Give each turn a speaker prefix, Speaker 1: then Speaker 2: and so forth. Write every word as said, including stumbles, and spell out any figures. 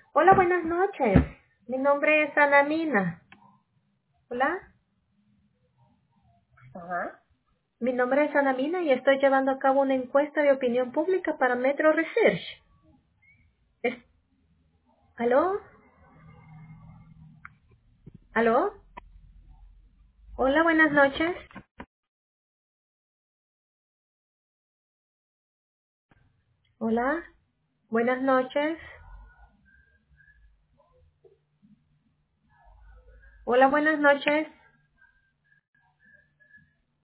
Speaker 1: Hola, buenas noches. Mi nombre es Ana Mina. Hola.
Speaker 2: Ajá.
Speaker 1: Mi nombre es Ana Mina y estoy llevando a cabo una encuesta de opinión pública para Metro Research. Es- ¿Aló? ¿Aló? Hola, buenas noches. Hola. Buenas noches. Hola, buenas noches.